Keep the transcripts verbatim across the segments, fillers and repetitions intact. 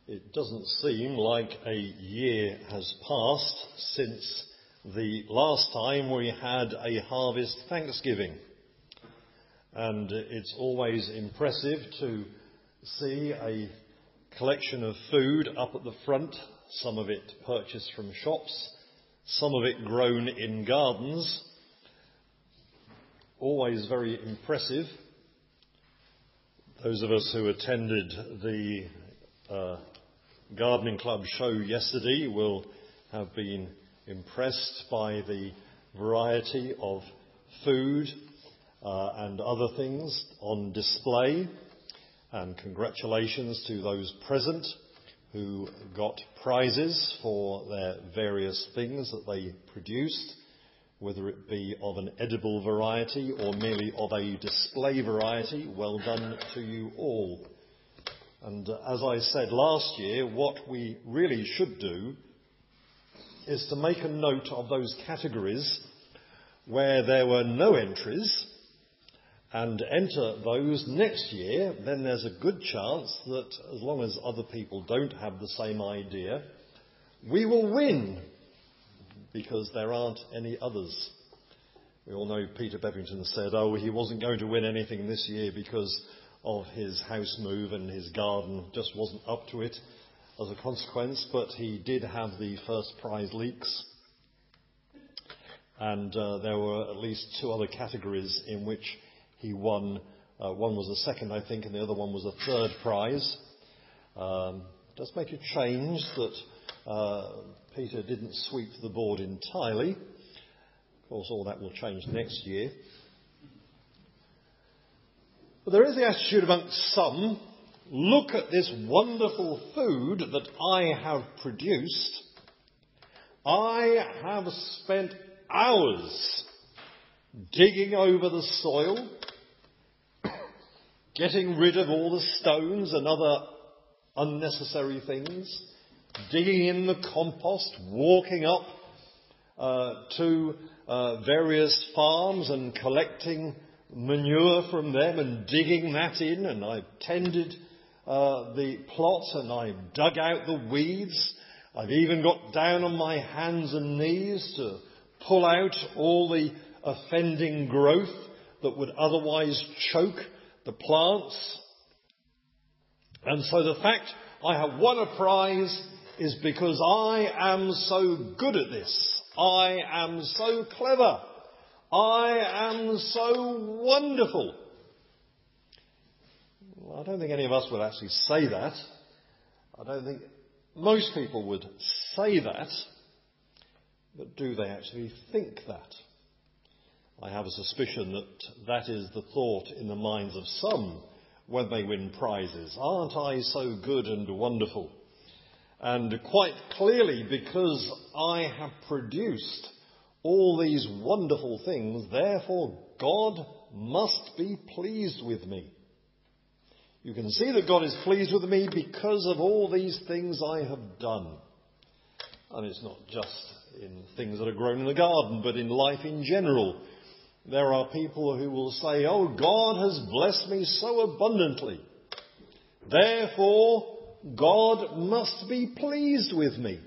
It doesn't seem like a year has passed since the last time we had a harvest Thanksgiving. And it's always impressive to see a collection of food up at the front, some of it purchased from shops, some of it grown in gardens. Always very impressive. Those of us who attended the uh, gardening club show yesterday will have been impressed by the variety of food uh, and other things on display. And congratulations to those present who got prizes for their various things that they produced, whether it be of an edible variety or merely of a display variety. Well done to you all. And uh, as I said last year, what we really should do is to make a note of those categories where there were no entries and enter those next year. Then there's a good chance that, as long as other people don't have the same idea, we will win, because there aren't any others. We all know Peter Bevington said, oh, he wasn't going to win anything this year because of his house move and his garden just wasn't up to it as a consequence, but he did have the first prize leeks. And uh, there were at least two other categories in which he won. Uh, one was a second, I think, and the other one was a third prize. Um, it does make a change that uh, Peter didn't sweep the board entirely. Of course, all that will change next year. But there is the attitude amongst some, look at this wonderful food that I have produced. I have spent hours digging over the soil, getting rid of all the stones and other unnecessary things, digging in the compost, walking up uh, to uh, various farms and collecting manure from them and digging that in, and I've tended uh, the plot and I've dug out the weeds. I've even got down on my hands and knees to pull out all the offending growth that would otherwise choke the plants. And so the fact I have won a prize is because I am so good at this. I am so clever. I am so wonderful. Well, I don't think any of us would actually say that. I don't think most people would say that. But do they actually think that? I have a suspicion that that is the thought in the minds of some when they win prizes. Aren't I so good and wonderful? And quite clearly, because I have produced all these wonderful things, therefore God must be pleased with me. You can see that God is pleased with me because of all these things I have done. And it's not just in things that are grown in the garden, but in life in general. There are people who will say, oh, God has blessed me so abundantly. Therefore, God must be pleased with me.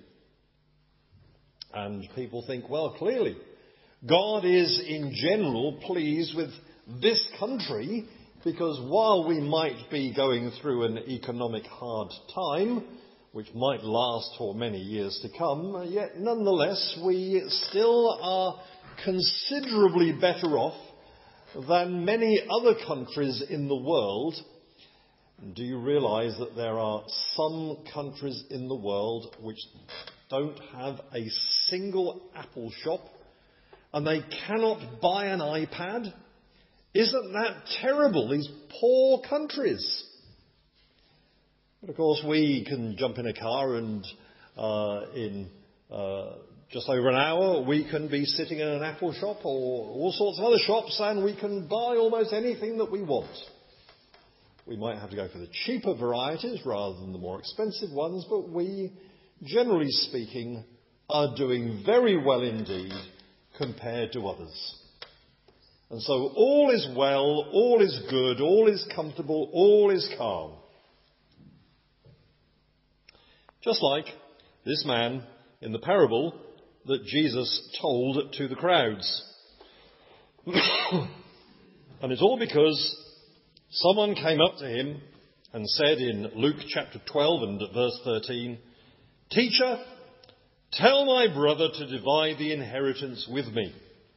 And people think, well, clearly, God is in general pleased with this country, because while we might be going through an economic hard time, which might last for many years to come, yet nonetheless we still are considerably better off than many other countries in the world. Do you realise that there are some countries in the world which don't have a single Apple shop and they cannot buy an iPad? Isn't that terrible? These poor countries. But of course we can jump in a car and uh, in uh, just over an hour we can be sitting in an Apple shop or all sorts of other shops, and we can buy almost anything that we want. We might have to go for the cheaper varieties rather than the more expensive ones, but we, generally speaking, are doing very well indeed compared to others. And so all is well, all is good, all is comfortable, all is calm. Just like this man in the parable that Jesus told to the crowds. And it's all because someone came up to him and said in Luke chapter twelve and verse thirteen, "Teacher, tell my brother to divide the inheritance with me."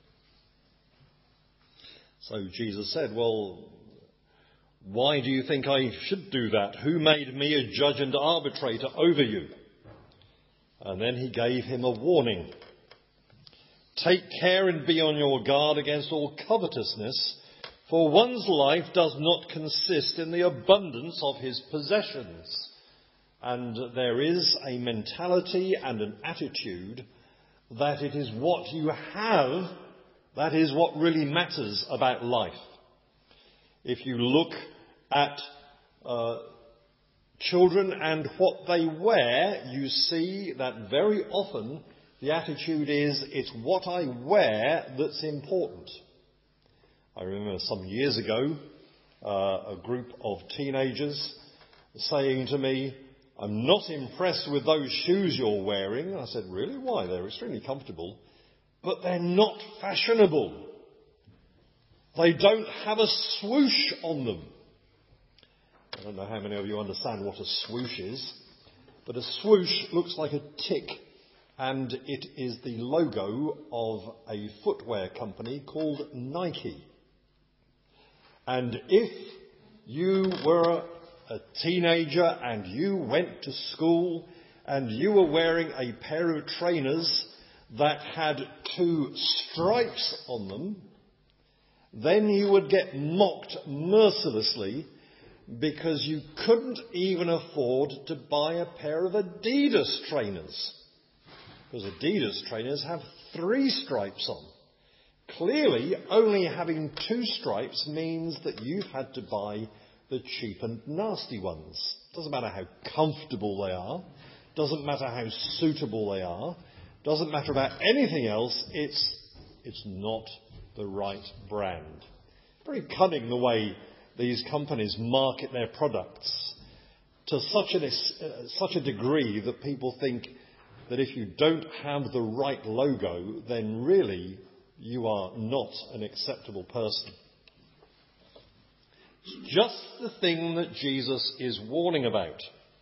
So Jesus said, "Well, why do you think I should do that? Who made me a judge and arbitrator over you?" And then he gave him a warning. "Take care and be on your guard against all covetousness, for one's life does not consist in the abundance of his possessions." And there is a mentality and an attitude that it is what you have that is what really matters about life. If you look at uh, children and what they wear, you see that very often the attitude is, it's what I wear that's important. I remember some years ago, uh, a group of teenagers saying to me, "I'm not impressed with those shoes you're wearing." I said, "Really? Why? They're extremely comfortable, but they're not fashionable. They don't have a swoosh on them." I don't know how many of you understand what a swoosh is, but a swoosh looks like a tick, and it is the logo of a footwear company called Nike. And if you were a teenager and you went to school and you were wearing a pair of trainers that had two stripes on them, then you would get mocked mercilessly because you couldn't even afford to buy a pair of Adidas trainers. Because Adidas trainers have three stripes on. Clearly, only having two stripes means that you've had to buy the cheap and nasty ones. Doesn't matter how comfortable they are. Doesn't matter how suitable they are. Doesn't matter about anything else. It's, it's not the right brand. Very cunning the way these companies market their products to such, an, uh, such a degree that people think that if you don't have the right logo, then really you are not an acceptable person. It's just the thing that Jesus is warning about.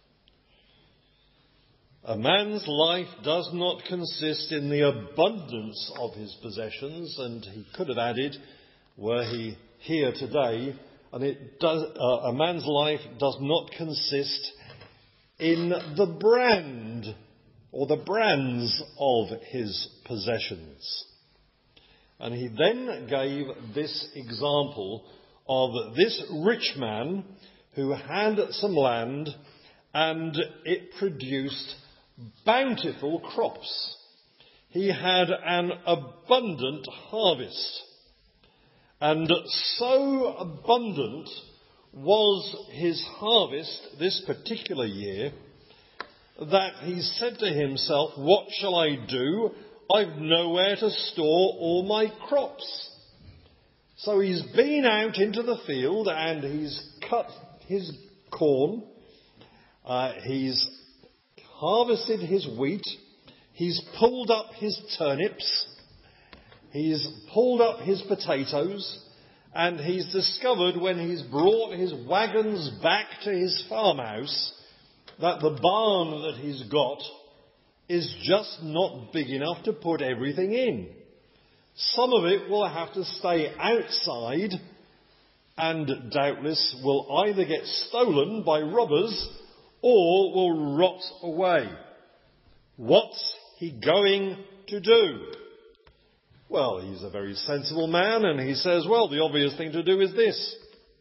A man's life does not consist in the abundance of his possessions, and he could have added, were he here today, and it does, uh, a man's life does not consist in the brand or the brands of his possessions. And he then gave this example of this rich man who had some land and it produced bountiful crops. He had an abundant harvest. And so abundant was his harvest this particular year that he said to himself, "What shall I do? I've nowhere to store all my crops." So he's been out into the field and he's cut his corn, uh, he's harvested his wheat, he's pulled up his turnips, he's pulled up his potatoes, and he's discovered when he's brought his wagons back to his farmhouse that the barn that he's got is just not big enough to put everything in. Some of it will have to stay outside and doubtless will either get stolen by robbers or will rot away. What's he going to do? Well, he's a very sensible man and he says, well, the obvious thing to do is this.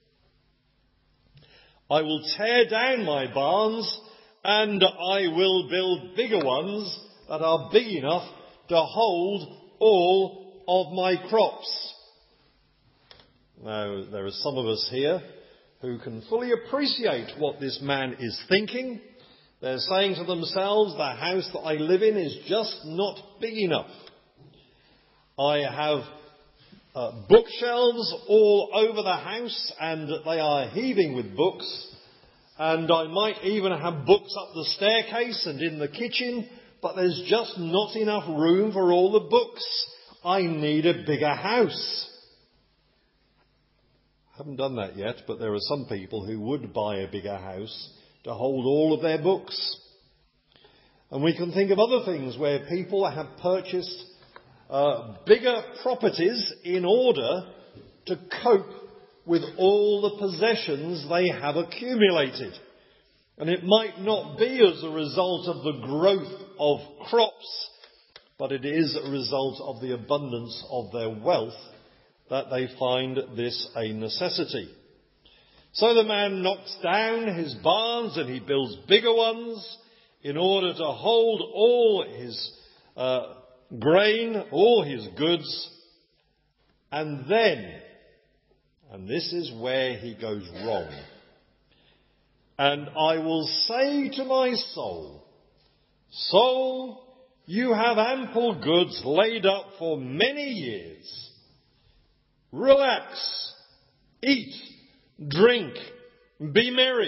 I will tear down my barns and I will build bigger ones that are big enough to hold all of my crops. Now, there are some of us here who can fully appreciate what this man is thinking. They're saying to themselves, the house that I live in is just not big enough. I have uh, bookshelves all over the house and they are heaving with books. and I might even have books up the staircase and in the kitchen, but there's just not enough room for all the books. I need a bigger house. I haven't done that yet, but there are some people who would buy a bigger house to hold all of their books. And we can think of other things where people have purchased uh, bigger properties in order to cope with all the possessions they have accumulated. And it might not be as a result of the growth of crops, but it is a result of the abundance of their wealth that they find this a necessity. So the man knocks down his barns and he builds bigger ones in order to hold all his uh, grain, all his goods. And then, and this is where he goes wrong, and I will say to my soul, soul, you have ample goods laid up for many years. Relax, eat, drink, be merry.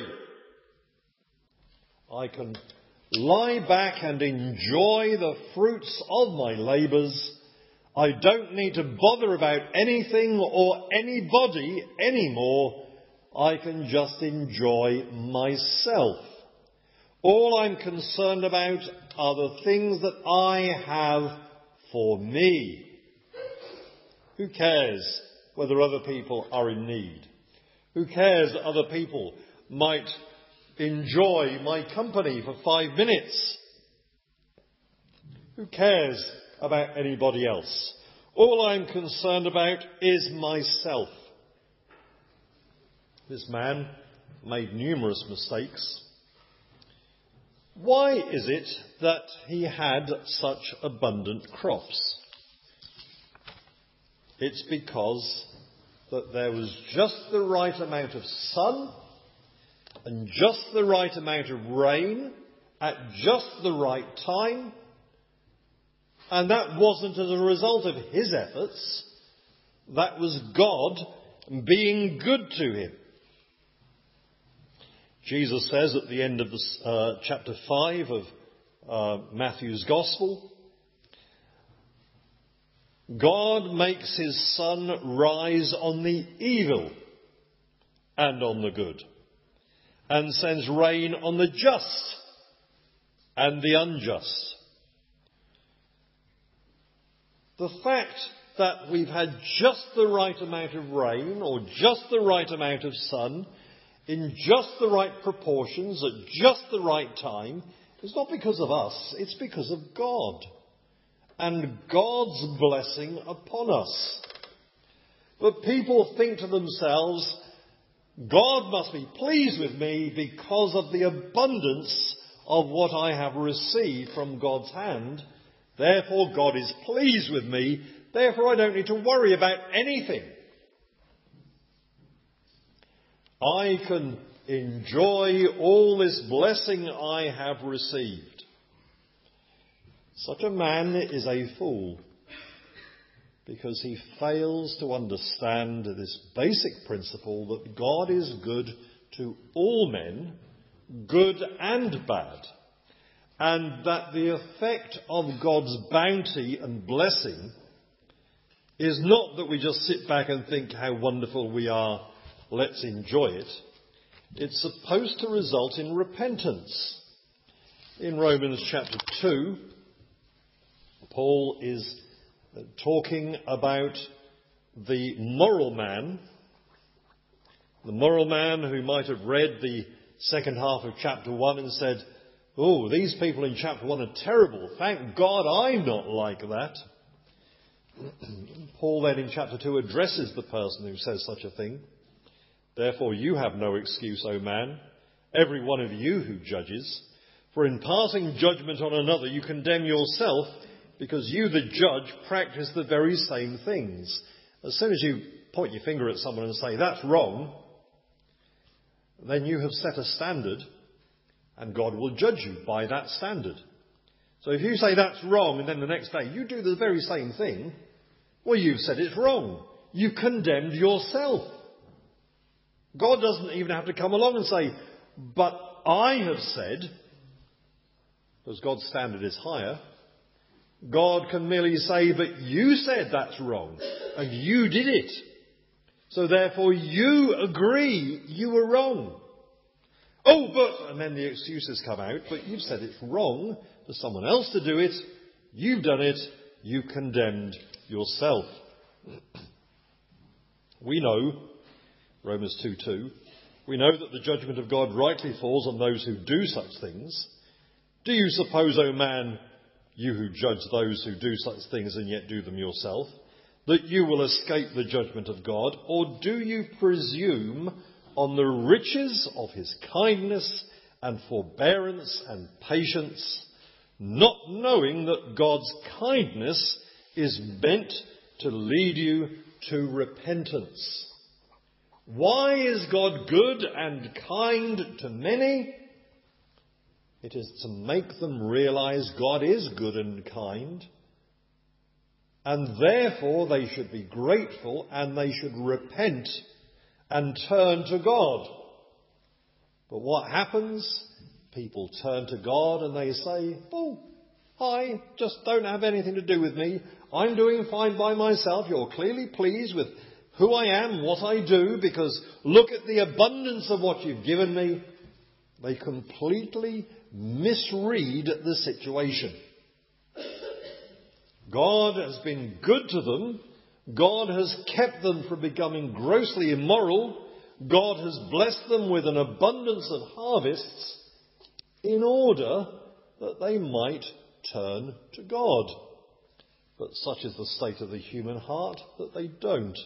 I can lie back and enjoy the fruits of my labours. I don't need to bother about anything or anybody anymore. I can just enjoy myself. All I'm concerned about are the things that I have for me. Who cares whether other people are in need? Who cares that other people might enjoy my company for five minutes? Who cares about anybody else? All I'm concerned about is myself. This man made numerous mistakes. Why is it that he had such abundant crops? It's because that there was just the right amount of sun and just the right amount of rain at just the right time. And that wasn't as a result of his efforts. That was God being good to him. Jesus says at the end of this, uh, chapter five of uh, Matthew's Gospel, God makes his sun rise on the evil and on the good, and sends rain on the just and the unjust. The fact that we've had just the right amount of rain or just the right amount of sun in just the right proportions at just the right time is not because of us, it's because of God and God's blessing upon us. But people think to themselves, God must be pleased with me because of the abundance of what I have received from God's hand. Therefore, God is pleased with me. Therefore, I don't need to worry about anything. I can enjoy all this blessing I have received. Such a man is a fool because he fails to understand this basic principle that God is good to all men, good and bad, and that the effect of God's bounty and blessing is not that we just sit back and think how wonderful we are, let's enjoy it. It's supposed to result in repentance. In Romans chapter two, Paul is talking about the moral man, the moral man who might have read the second half of chapter one and said, oh, these people in chapter one are terrible. Thank God I'm not like that. Paul then in chapter two addresses the person who says such a thing. Therefore you have no excuse, O man, every one of you who judges. For in passing judgment on another you condemn yourself, because you, the judge, practice the very same things. As soon as you point your finger at someone and say, that's wrong, then you have set a standard, and God will judge you by that standard. So if you say that's wrong, and then the next day you do the very same thing, well, you've said it's wrong. You've condemned yourself. God doesn't even have to come along and say, But I have said, because God's standard is higher, God can merely say, but you said that's wrong, and you did it. So therefore you agree you were wrong. Oh, but, and then the excuses come out, but you've said it's wrong for someone else to do it. You've done it. You've condemned yourself. We know, Romans two two, we know that the judgment of God rightly falls on those who do such things. Do you suppose, O man, you who judge those who do such things and yet do them yourself, that you will escape the judgment of God? Or do you presume on the riches of his kindness and forbearance and patience, not knowing that God's kindness is meant to lead you to repentance? Why is God good and kind to many? It is to make them realize God is good and kind, and therefore they should be grateful and they should repent and turn to God. But what happens? People turn to God and they say, oh, hi, just don't have anything to do with me. I'm doing fine by myself. You're clearly pleased with who I am, what I do, because look at the abundance of what you've given me. They completely misread the situation. God has been good to them. God has kept them from becoming grossly immoral. God has blessed them with an abundance of harvests in order that they might turn to God. But such is the state of the human heart that they don't.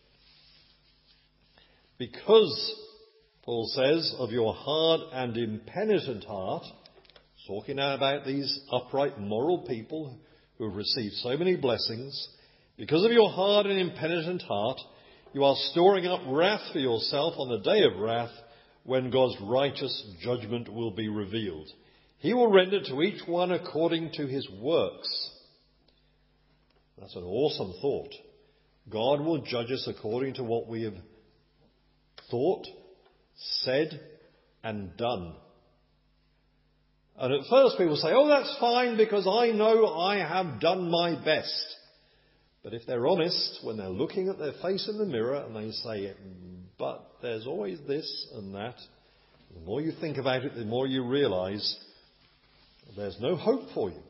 Because, Paul says, of your hard and impenitent heart, talking now about these upright, moral people who have received so many blessings, because of your hard and impenitent heart, you are storing up wrath for yourself on the day of wrath, when God's righteous judgment will be revealed. He will render to each one according to his works. That's an awesome thought. God will judge us according to what we have thought, said, and done. And at first people say, oh, that's fine because I know I have done my best. But if they're honest, when they're looking at their face in the mirror and they say, but there's always this and that, the more you think about it, the more you realise there's no hope for you.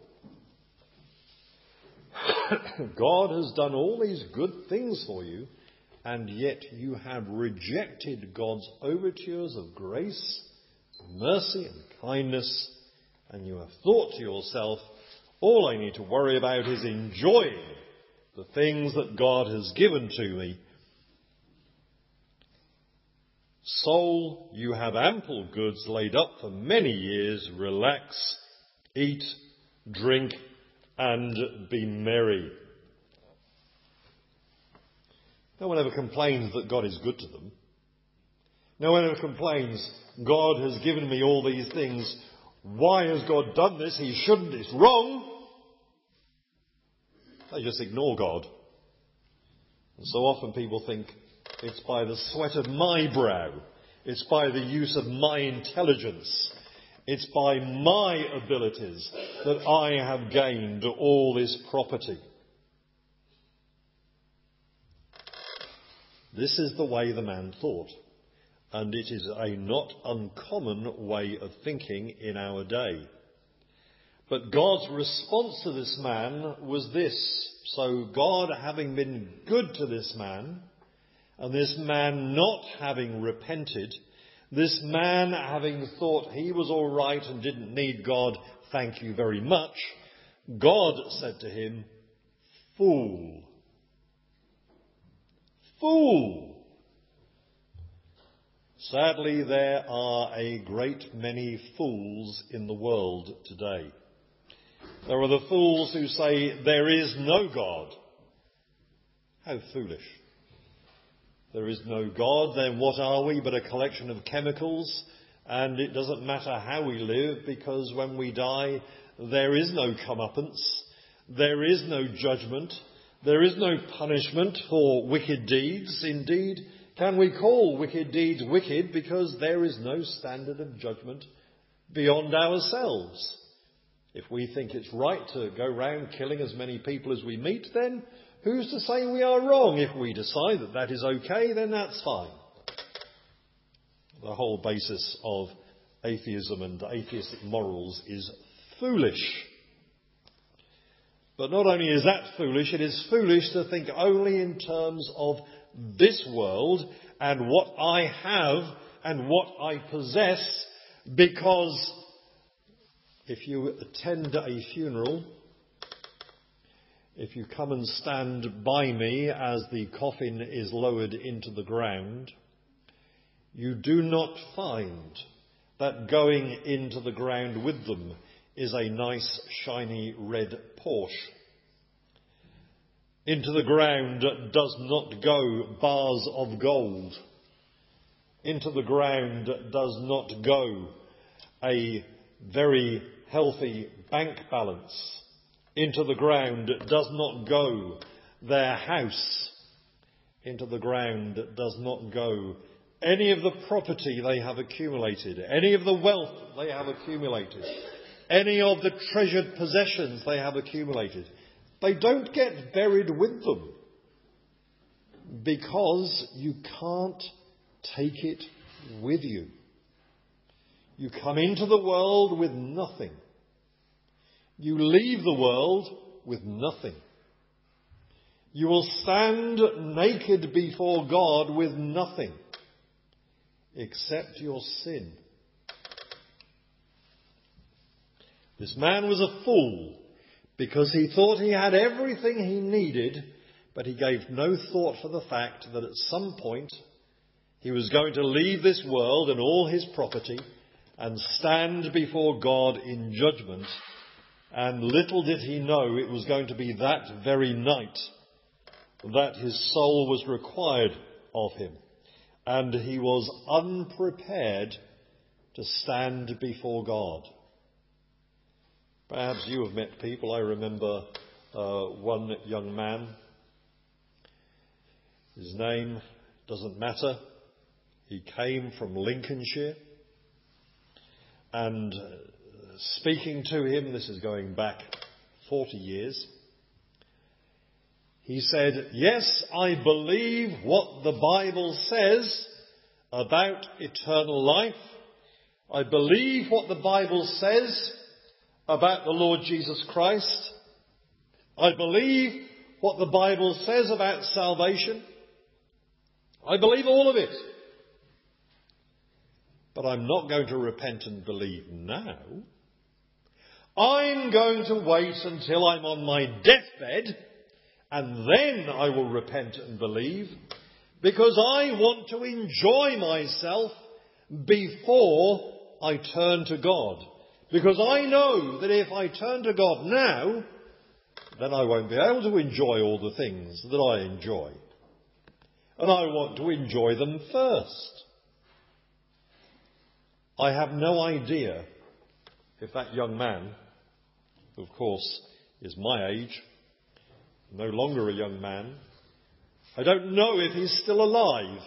God has done all these good things for you, and yet you have rejected God's overtures of grace, mercy and kindness, and you have thought to yourself, all I need to worry about is enjoying the things that God has given to me. Soul, you have ample goods laid up for many years. Relax, eat, drink, and be merry. No one ever complains that God is good to them. No one ever complains, God has given me all these things. Why has God done this? He shouldn't. It's wrong. They just ignore God. And so often people think it's by the sweat of my brow. It's by the use of my intelligence. It's by my abilities that I have gained all this property. This is the way the man thought, and it is a not uncommon way of thinking in our day. But God's response to this man was this. So God, having been good to this man, and this man not having repented, this man having thought he was all right and didn't need God, thank you very much, God said to him, fool. Fool. Sadly, there are a great many fools in the world today. There are the fools who say there is no God. How foolish. There is no God, then what are we but a collection of chemicals? And it doesn't matter how we live, because when we die, there is no comeuppance. There is no judgment. There is no punishment for wicked deeds. Indeed, Can we call wicked deeds wicked because there is no standard of judgment beyond ourselves? If we think it's right to go round killing as many people as we meet, then who's to say we are wrong? If we decide that that is okay, then that's fine. The whole basis of atheism and atheistic morals is foolish. But not only is that foolish, it is foolish to think only in terms of this world and what I have and what I possess, because if you attend a funeral, if you come and stand by me as the coffin is lowered into the ground, you do not find that going into the ground with them is a nice shiny red Porsche. Into the ground does not go bars of gold. Into the ground does not go a very healthy bank balance. Into the ground does not go their house. Into the ground does not go any of the property they have accumulated, any of the wealth they have accumulated, any of the treasured possessions they have accumulated. They don't get buried with them because you can't take it with you. You come into the world with nothing. You leave the world with nothing. You will stand naked before God with nothing except your sin. This man was a fool because he thought he had everything he needed, but he gave no thought for the fact that at some point he was going to leave this world and all his property and stand before God in judgment. And little did he know it was going to be that very night that his soul was required of him. And he was unprepared to stand before God. Perhaps you have met people. I remember uh, one young man. His name doesn't matter. He came from Lincolnshire. And uh, speaking to him, this is going back forty years, he said, "Yes, I believe what the Bible says about eternal life. I believe what the Bible says about the Lord Jesus Christ. I believe what the Bible says about salvation. I believe all of it. But I'm not going to repent and believe now. I'm going to wait until I'm on my deathbed, and then I will repent and believe, because I want to enjoy myself before I turn to God. Because I know that if I turn to God now, then I won't be able to enjoy all the things that I enjoy. And I want to enjoy them first." I have no idea if that young man, who of course is my age, no longer a young man, I don't know if he's still alive.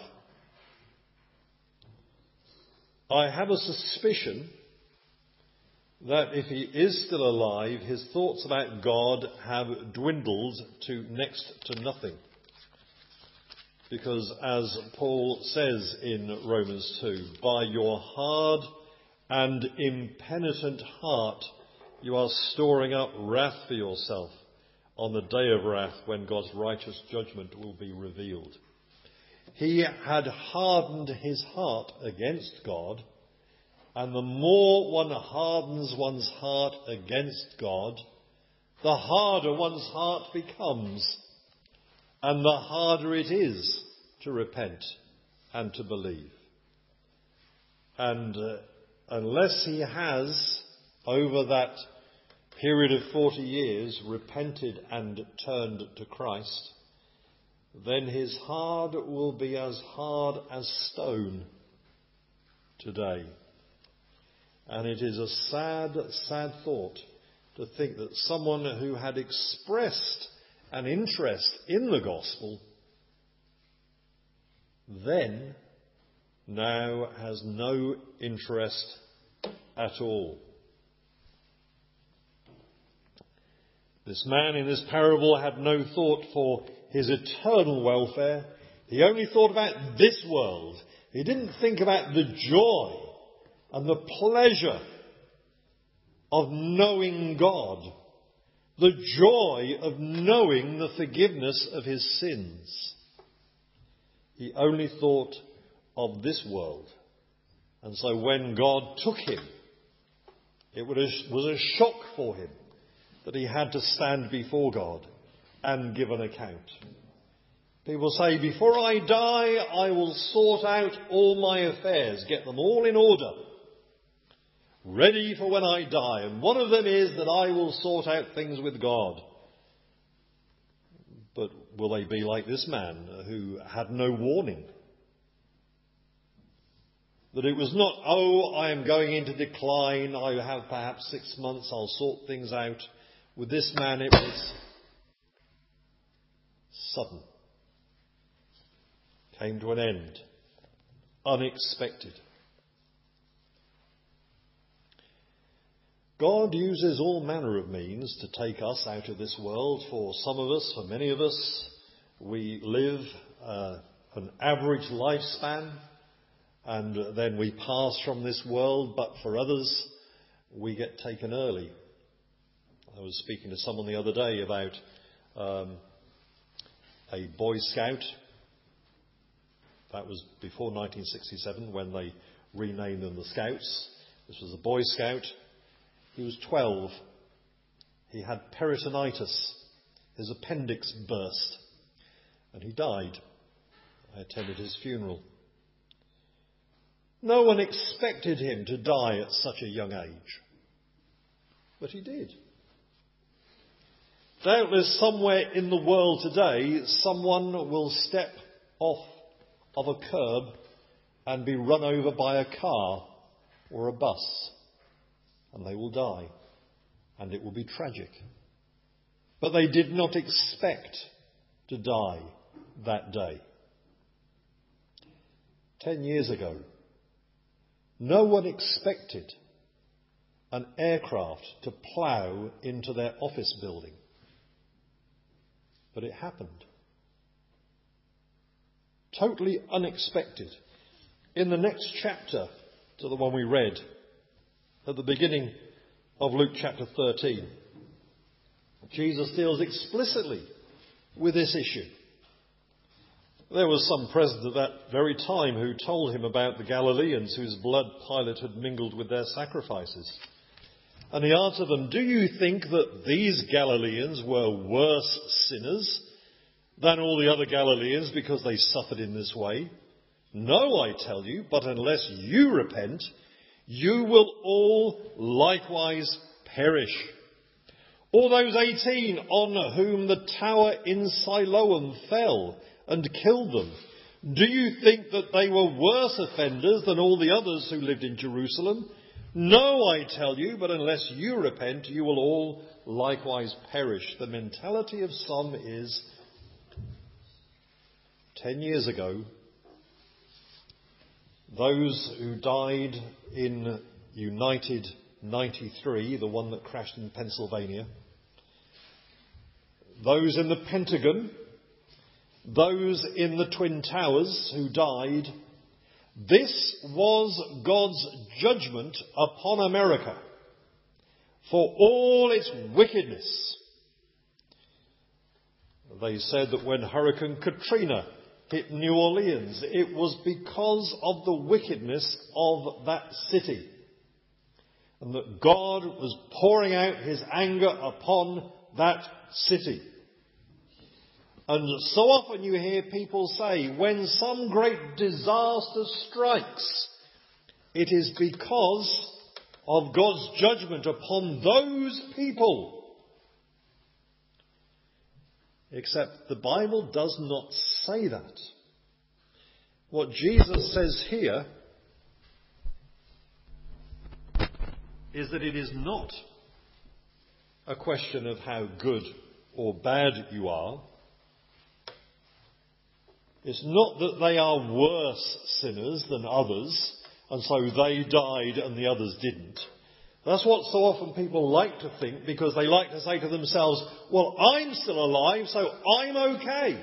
I have a suspicion that if he is still alive, his thoughts about God have dwindled to next to nothing. Because as Paul says in Romans two, by your hard and impenitent heart you are storing up wrath for yourself on the day of wrath when God's righteous judgment will be revealed. He had hardened his heart against God, and the more one hardens one's heart against God, the harder one's heart becomes, and the harder it is to repent and to believe. And uh, unless he has, over that period of forty years, repented and turned to Christ, then his heart will be as hard as stone today. And it is a sad, sad thought to think that someone who had expressed an interest in the gospel then now has no interest at all. This man in this parable had no thought for his eternal welfare. He only thought about this world. He didn't think about the joy and the pleasure of knowing God, the joy of knowing the forgiveness of his sins. He only thought of this world. And so when God took him, it was a shock for him that he had to stand before God and give an account. People say, before I die, I will sort out all my affairs, get them all in order, ready for when I die. And one of them is that I will sort out things with God. But will they be like this man who had no warning? That it was not, oh, I am going into decline, I have perhaps six months, I'll sort things out. With this man it was sudden. Came to an end. Unexpected. God uses all manner of means to take us out of this world. For some of us, for many of us, we live uh, an average lifespan and then we pass from this world, but for others, we get taken early. I was speaking to someone the other day about um, a Boy Scout. That was before nineteen sixty-seven when they renamed them the Scouts. This was a Boy Scout. He was twelve. He had peritonitis. His appendix burst. And he died. I attended his funeral. No one expected him to die at such a young age. But he did. Doubtless somewhere in the world today, someone will step off of a curb and be run over by a car or a bus. And they will die. And it will be tragic. But they did not expect to die that day. Ten years ago, no one expected an aircraft to plough into their office building. But it happened. Totally unexpected. In the next chapter to the one we read, at the beginning of Luke chapter thirteen, Jesus deals explicitly with this issue. There was some present at that very time who told him about the Galileans whose blood Pilate had mingled with their sacrifices. And he answered them, do you think that these Galileans were worse sinners than all the other Galileans because they suffered in this way? No, I tell you, but unless you repent, you will all likewise perish. Or those eighteen on whom the tower in Siloam fell and killed them, do you think that they were worse offenders than all the others who lived in Jerusalem? No, I tell you, but unless you repent, you will all likewise perish. The mentality of some is, ten years ago, those who died in United ninety-three, the one that crashed in Pennsylvania, those in the Pentagon, those in the Twin Towers who died, this was God's judgment upon America for all its wickedness. They said that when Hurricane Katrina hit New Orleans, it was because of the wickedness of that city. And that God was pouring out his anger upon that city. And so often you hear people say, when some great disaster strikes, it is because of God's judgment upon those people. Except the Bible does not say that. What Jesus says here is that it is not a question of how good or bad you are. It's not that they are worse sinners than others, and so they died and the others didn't. That's what so often people like to think, because they like to say to themselves, well, I'm still alive, so I'm okay.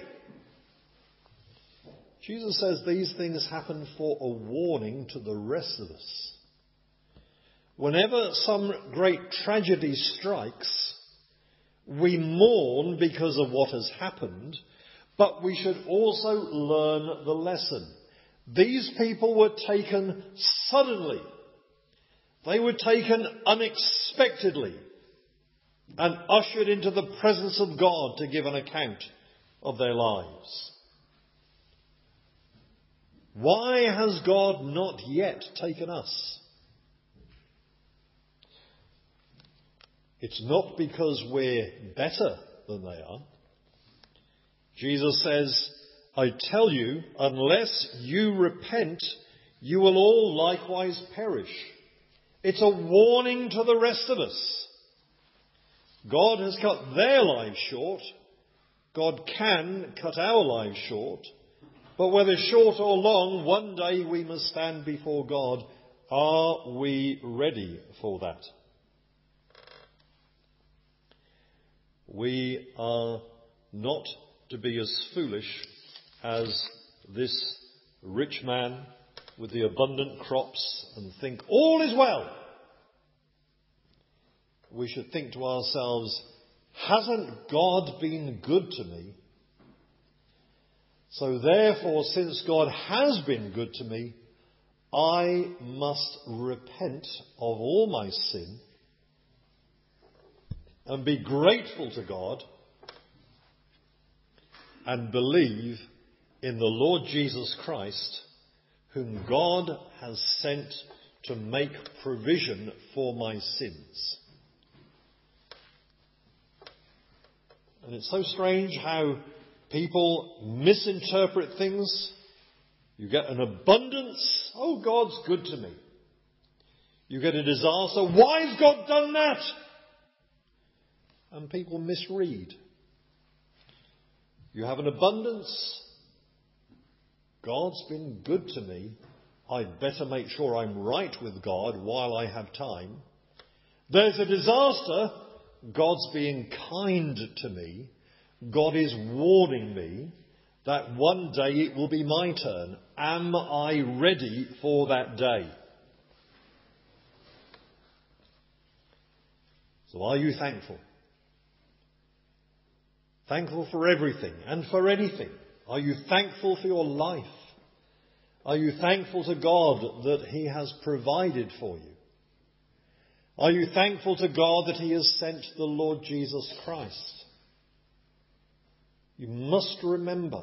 Jesus says these things happen for a warning to the rest of us. Whenever some great tragedy strikes, we mourn because of what has happened, but we should also learn the lesson. These people were taken suddenly. They were taken unexpectedly and ushered into the presence of God to give an account of their lives. Why has God not yet taken us? It's not because we're better than they are. Jesus says, I tell you, unless you repent, you will all likewise perish. It's a warning to the rest of us. God has cut their lives short. God can cut our lives short. But whether short or long, one day we must stand before God. Are we ready for that? We are not to be as foolish as this rich man with the abundant crops and think all is well. We should think to ourselves, hasn't God been good to me? So therefore, since God has been good to me, I must repent of all my sin and be grateful to God and believe in the Lord Jesus Christ, whom God has sent to make provision for my sins. And it's so strange how people misinterpret things. You get an abundance. Oh, God's good to me. You get a disaster. Why's God done that? And people misread. You have an abundance. God's been good to me. I'd better make sure I'm right with God while I have time. There's a disaster. God's being kind to me. God is warning me that one day it will be my turn. Am I ready for that day? So are you thankful? Thankful for everything and for anything. Are you thankful for your life? Are you thankful to God that He has provided for you? Are you thankful to God that He has sent the Lord Jesus Christ? You must remember,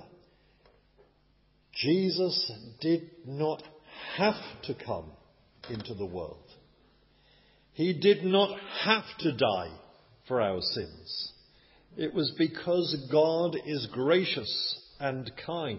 Jesus did not have to come into the world. He did not have to die for our sins. It was because God is gracious and kind.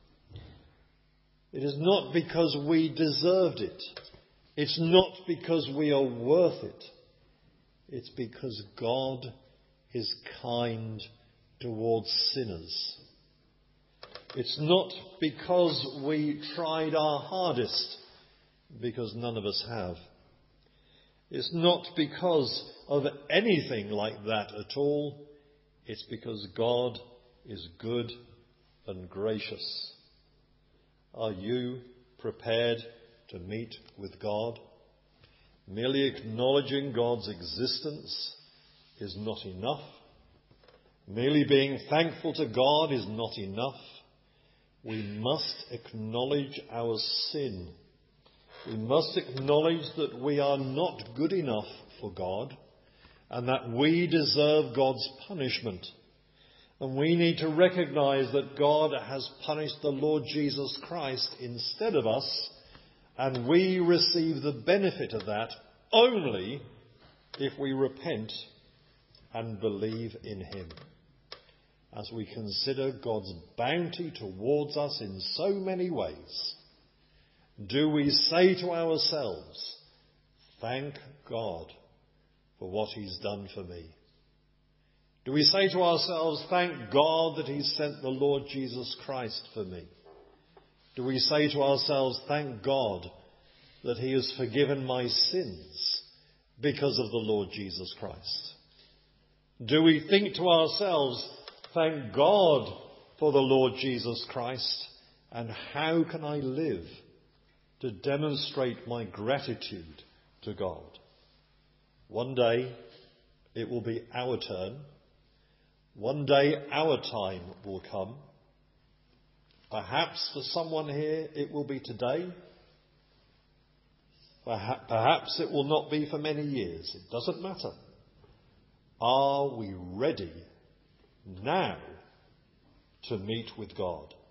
It is not because we deserved it. It's not because we are worth it. It's because God is kind towards sinners. It's not because we tried our hardest, because none of us have. It's not because of anything like that at all. It's because God is good and gracious. Are you prepared to meet with God? Merely acknowledging God's existence is not enough. Merely being thankful to God is not enough. We must acknowledge our sin. We must acknowledge that we are not good enough for God and that we deserve God's punishment. And we need to recognize that God has punished the Lord Jesus Christ instead of us, and we receive the benefit of that only if we repent and believe in Him. As we consider God's bounty towards us in so many ways, do we say to ourselves, thank God for what He's done for me? Do we say to ourselves, thank God that he sent the Lord Jesus Christ for me? Do we say to ourselves, thank God that he has forgiven my sins because of the Lord Jesus Christ? Do we think to ourselves, thank God for the Lord Jesus Christ, and how can I live to demonstrate my gratitude to God? One day it will be our turn. One day our time will come. Perhaps for someone here it will be today. Perhaps it will not be for many years. It doesn't matter. Are we ready now to meet with God?